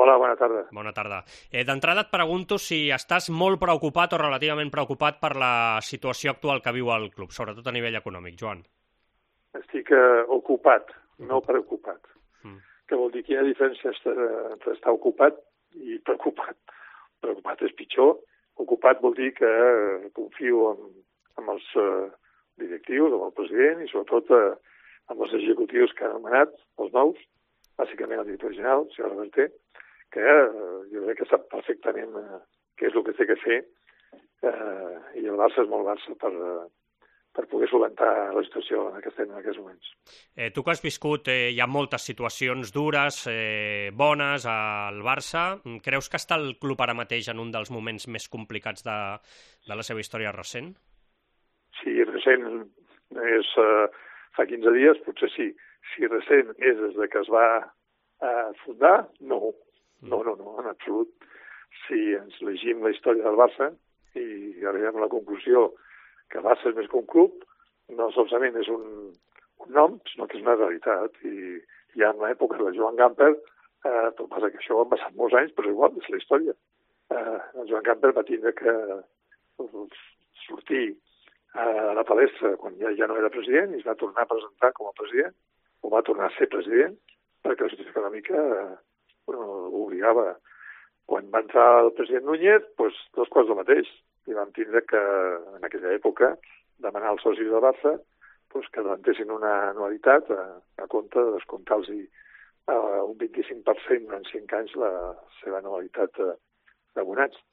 Hola, bona tarda. Bona tarda. D'entrada et pregunto si estàs molt preocupat o relativament preocupat per la situació actual que viu el club, sobretot a nivell econòmic, Joan. Estic ocupat, no preocupat. Que vol dir que hi ha diferència entre estar ocupat i preocupat. Preocupat és pitjor. Ocupat vol dir que confio en els directius, amb el president i sobretot amb els executius que han anomenat, els nous, bàsicament el director general, el senyor Reverter, que jo crec que sap perfectament què és el que té que fer i el Barça és molt Barça per poder solventar la situació en què estem en aquests moments. Tu que has viscut, hi ha moltes situacions dures, bones al Barça. Creus que està el club ara mateix en un dels moments més complicats de la seva història recent? Sí, recent és fa 15 dies, potser sí. Si recent és des que es va fundar, no, en absolut. Si ens llegim la història del Barça i arribem a la conclusió que el Barça és més que un club, no solament és un nom, sinó que és una realitat. I ja en l'època de Joan Gamper, tot passa que això han passat molts anys, però igual és la història. El Joan Gamper va tindre que sortir a la palestra quan ja no era president i es va tornar a presentar com a president, o va tornar a ser president, perquè la situació econòmica obligava. Quan va entrar el president Núñez, doncs dos coses del mateix. I vam tindre que, en aquella època, demanar als socis de Barça que adventessin una anualitat a compte de descomptar-los un 25% durant 5 anys la seva anualitat d'abonats.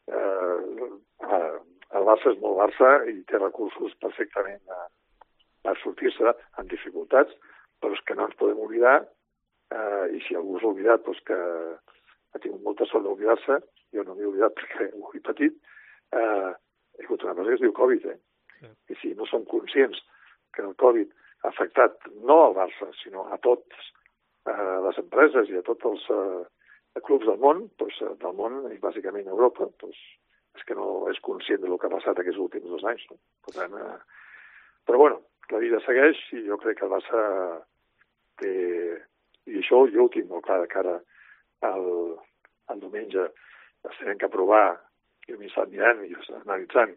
El Barça és molt Barça i té recursos perfectament per sortir-se amb dificultats, però és que no ens podem oblidar, i si algú s'ha oblidat que ha tingut molta sort d'oblidar-se, jo no m'he oblidat perquè ho he patit, hi ha hagut una cosa que es diu Covid, I si no som conscients que el Covid ha afectat no al Barça, sinó a totes les empreses i a tots els clubs del món, i bàsicament a Europa, és que no és conscient del que ha passat aquests últims 2 anys. No? Per tant, però bueno, la vida segueix i jo crec que el Barça té... I això jo ho tinc molt clar de cara al diumenge. Tenim que aprovar, jo m'hi estat mirant i analitzant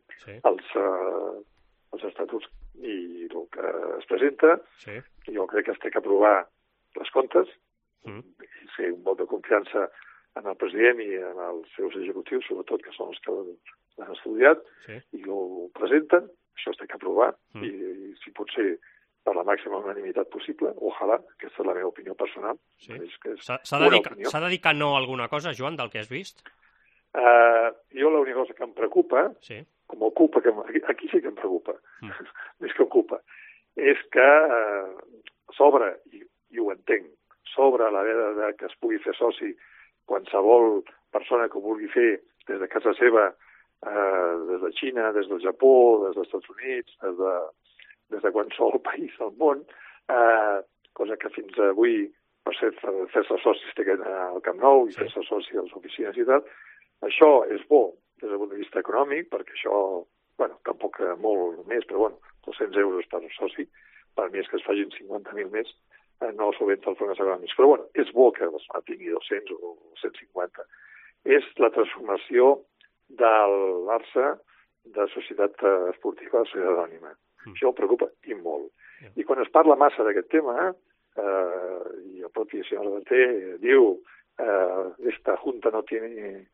els estatuts i el que es presenta. Jo crec que es té que aprovar les comptes i fer un vot de confiança en el president i en els seus executius, sobretot, que són els que l'han estudiat, i ho presenten, això es té que aprovar, i si pot ser per la màxima unanimitat possible, ojalà, aquesta és la meva opinió personal. S'ha de dir que no a alguna cosa, Joan, del que has vist? Jo l'única cosa que em preocupa, com ocupa, aquí sí que em preocupa, més que ocupa, és que s'obre, i ho entenc, s'obre la veda que es pugui fer soci qualsevol persona que ho vulgui fer des de casa seva, des de Xina, des del Japó, des dels Estats Units, des de qualsevol país del món, cosa que fins avui per fer-se socis té que anar al Camp Nou i fer-se soci a les oficines i tal. Això és bo des del punt de vista econòmic, perquè això, tampoc molt més, però 200 euros per soci, per mi és que es facin 50.000 més, no solventa els problemes econòmics. Però és bo que es tingui 200 o 150. És la transformació del Barça de societat esportiva a societat anònima. Això em preocupa i molt. I quan es parla massa d'aquest tema, i el propi senyor Reverter diu esta junta no té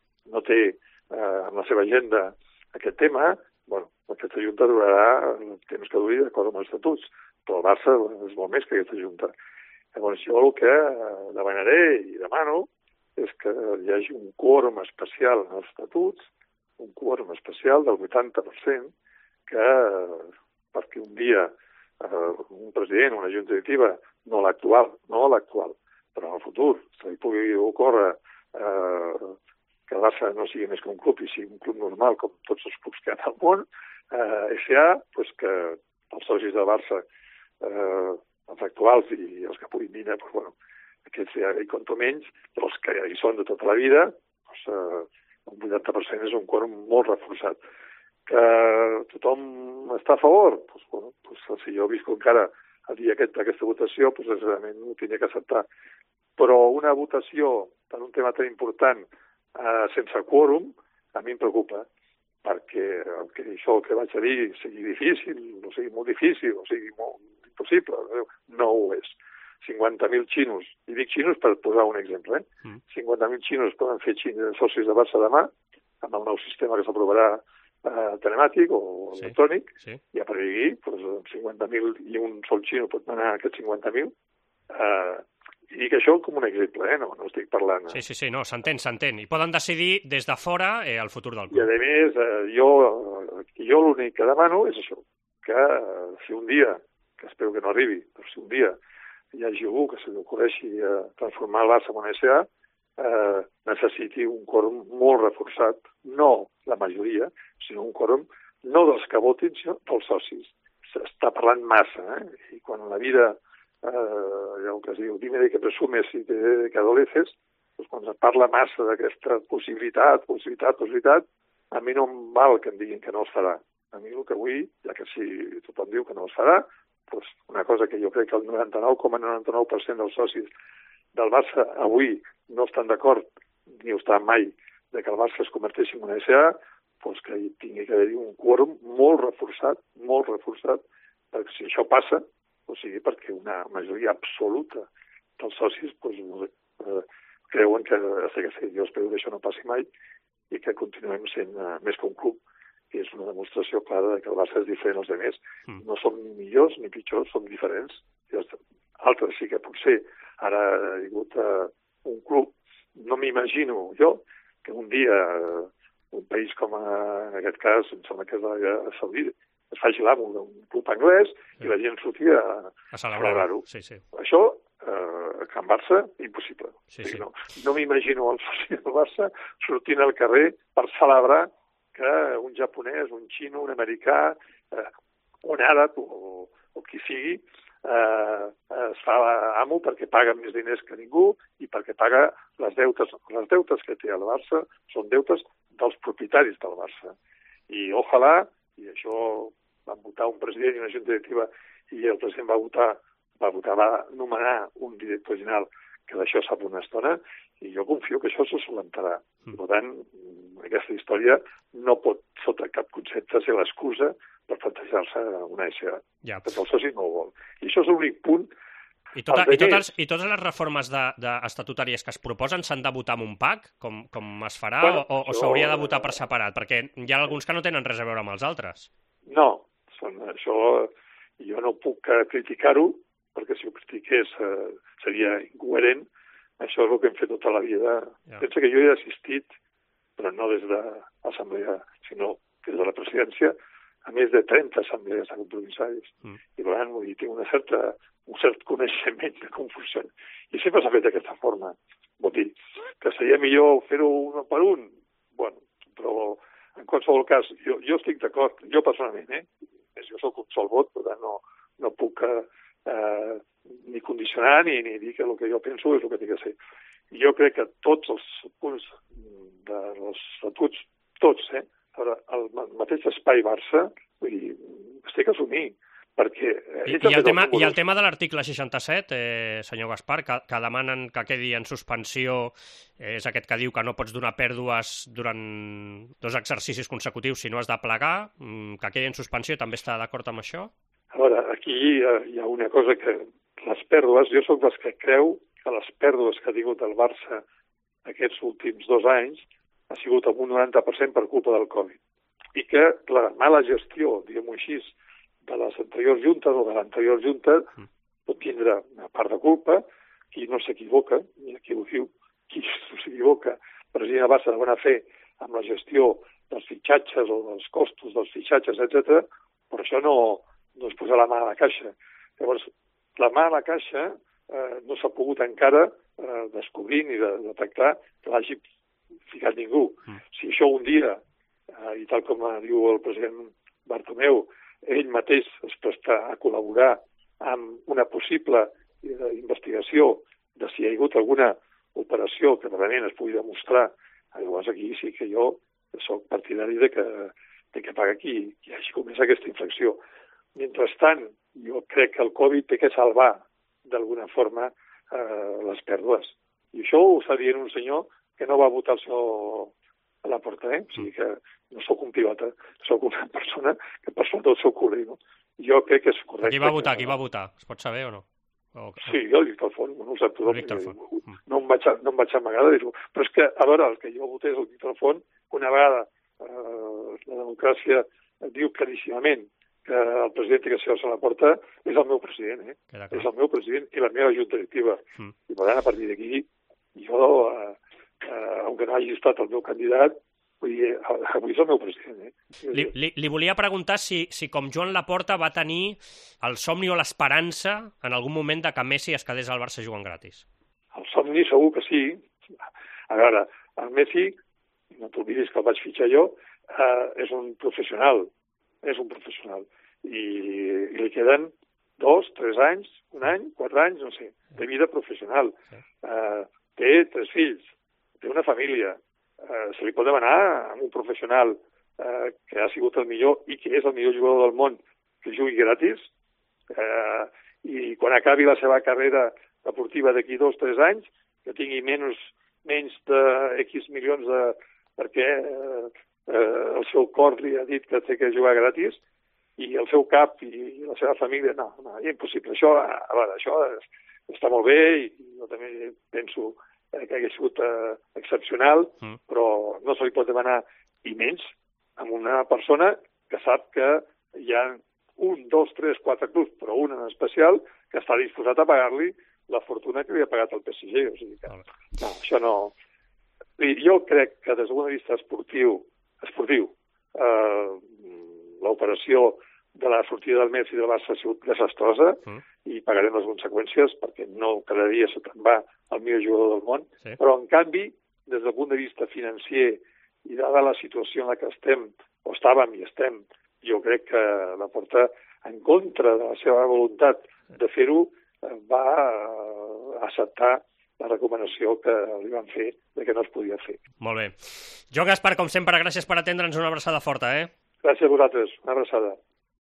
en la seva agenda aquest tema, aquesta junta durarà el temps que duri d'acord amb els estatuts, però el Barça és molt més que aquesta junta. Llavors jo el que demanaré i demano és que hi hagi un quòrum especial en els estatuts, un quòrum especial del 80%, que perquè un dia un president, una junta directiva, no l'actual, però en el futur se li pugui ocórrer que el Barça no sigui més que un club i sigui un club normal com tots els clubs que hi ha al món, S.A., que els socis del Barça, els actuals i els que puguin vindre, aquests ja hi compto menys, però els que hi són de tota la vida, un 80% és un quòrum molt reforçat. Que tothom està a favor? Si jo visco encara el dia d'aquesta votació, realment ho tindria que acceptar. Però una votació per un tema tan important sense quòrum, a mi em preocupa, perquè això que vaig a dir sigui difícil, o sigui molt difícil, o sigui molt impossible, no ho és. 50.000 xinos, i dic xinos per posar un exemple, 50.000 xinos poden fer socis de Barça demà, amb el nou sistema que s'aprovarà telemàtic o electrònic, i a partir d'aquí, 50.000 i un sol xino pot manar aquests 50.000. I dic això com un exemple, no estic parlant... Sí, no, s'entén. I poden decidir des de fora el futur del club. I a més, jo l'únic que demano és això, que si un dia, que espero que no arribi, però si un dia hi hagi algú que se li ocorreixi transformar el Barça en una SA, necessiti un quòrum molt reforçat, no la majoria, sinó un quòrum no dels que votin, sinó dels socis. S'està parlant massa, i quan la vida, allò que es diu, dime de que presumes i de que adoleces, doncs quan es parla massa d'aquesta possibilitat, a mi no em val que em diguin que no es farà. A mi el que vull, ja que si tothom diu que no es farà, doncs una cosa que jo crec que el 99,99% dels socis del Barça avui no estan d'acord, ni ho estan mai, de que el Barça es converteixi en una SA, doncs que hi tingui que haver-hi un quòrum molt reforçat, perquè si això passa, o sigui, perquè una majoria absoluta dels socis creuen que jo espero que això no passi mai i que continuem sent més que un club, que és una demostració clara que el Barça és diferent dels altres. No som ni millors ni pitjors, som diferents. Altres sí que potser ara ha hagut un club, no m'imagino jo que un dia un país com en aquest cas, em sembla que és l'Aràbia Saudita, es faci l'amo d'un club anglès i la gent surti a celebrar-ho. Això, a Can Barça, impossible. No m'imagino el soci del Barça sortint al carrer per celebrar que un japonès, un xino, un americà, un àrab o qui sigui, es fa amo perquè paga més diners que ningú i perquè paga les deutes. Les deutes que té el Barça són deutes dels propietaris del Barça. I ojalà, i això van votar un president i una junta directiva i el president va nomenar un director general que d'això sap una estona, i jo confio que això se solucionarà. Per tant, aquesta història no pot, sota cap concepte, ser l'excusa per plantejar-se una SA, perquè el soci no ho vol. I això és l'únic punt. I totes les reformes estatutàries que es proposen s'han de votar amb un PAC, com es farà, o s'hauria de votar per separat? Perquè hi ha alguns que no tenen res a veure amb els altres. No, això jo no puc criticar-ho, perquè si ho critiqués seria incoherent. Això és el que hem fet tota la vida. Pensa que jo he assistit, però no des de l'assemblea, sinó des de la presidència, a més de 30 assemblees de compromissaris. I per tant, tinc un cert coneixement de com funciona. I sempre s'ha fet d'aquesta forma. Vol dir que seria millor fer-ho un per un. Bueno, però en qualsevol cas, jo estic d'acord, jo personalment, jo soc un sol vot, per tant no puc ni condicionar ni dir que el que jo penso és el que té que ser. Jo crec que tots els punts dels estatuts, tots, el mateix espai Barça, vull dir, es té que assumir, perquè... I el tema de l'article 67, senyor Gaspar, que demanen que quedi en suspensió, és aquest que diu que no pots donar pèrdues durant 2 exercicis consecutius si no has de plegar, que quedi en suspensió, també està d'acord amb això? A veure, aquí hi ha una cosa que les pèrdues, jo soc dels que creu que les pèrdues que ha tingut el Barça aquests últims 2 anys ha sigut amb un 90% per culpa del Covid. I que la mala gestió, diguem-ho així, de les anteriors juntes o de l'anterior junta pot tindre una part de culpa, qui no s'equivoca, ni qui ho diu, qui no s'equivoca, president del Barça de bona fe amb la gestió dels fitxatges o dels costos dels fitxatges, etc. Però això no es posar la mà a la caixa. Llavors, la mà a la caixa no s'ha pogut encara descobrir ni detectar que l'hagi ficat ningú. Si això un dia, i tal com diu el president Bartomeu, ell mateix es presta a col·laborar amb una possible investigació de si hi ha hagut alguna operació que realment es pugui demostrar, llavors aquí sí que jo soc partidari de que paga qui hagi comès aquesta infracció. Mentrestant, jo crec que el Covid té que salvar d'alguna forma les pèrdues. I això ho està dient un senyor que no va votar el senyor a la porta, O sigui que no sóc un pilota, sóc una persona que per sota del seu cul·le, no? Jo crec que és correcte. Qui va votar? Es pot saber o no? Sí, jo el Víctor Font, no ho sap tothom. No em vaig amagar de dir-ho. Però és que, a veure, el que jo votés el Víctor Font, una vegada la democràcia diu claríssimament que el president té que ser a la porta, és el meu president, És el meu president i la meva junta directiva. I per tant, a partir d'aquí, jo, aunque no hagi estat el meu candidat, vull dir, avui és el meu president, Li volia preguntar si com Joan Laporta va tenir el somni o l'esperança en algun moment de que Messi es quedés al Barça jugant gratis. El somni segur que sí. A veure, el Messi, no t'oblidis que el vaig fitxar jo, és un professional. I li queden 2, 3 anys, 1 any, 4 anys, no sé, de vida professional. Té 3 fills, té una família. Se li pot demanar a un professional que ha sigut el millor i que és el millor jugador del món que jugui gratis i quan acabi la seva carrera deportiva d'aquí 2 o 3 anys que tingui menys de X milions perquè el seu cor li ha dit que té que jugar gratis i el seu cap i la seva família, no, és impossible. Això està molt bé i jo també penso que hauria sigut excepcional, però no se li pot demanar i menys amb una persona que sap que hi ha 1, 2, 3, 4 clubs, però un en especial, que està disposat a pagar-li la fortuna que li ha pagat el PSG. O sigui que, no, això no... Jo crec que des del punt de vista esportiu, l'operació de la sortida del Messi del Barça ha sigut desastrosa i pagarem les conseqüències perquè no cada dia se te'n va el millor jugador del món, però en canvi, des del punt de vista financer i dada la situació en la que estem, o estàvem i estem, jo crec que Laporta, en contra de la seva voluntat de fer-ho, va acceptar la recomanació que li van fer de que no es podia fer. Molt bé. Joan Gaspar, com sempre, gràcies per atendre'ns, una abraçada forta, Gràcies a vosaltres, una abraçada.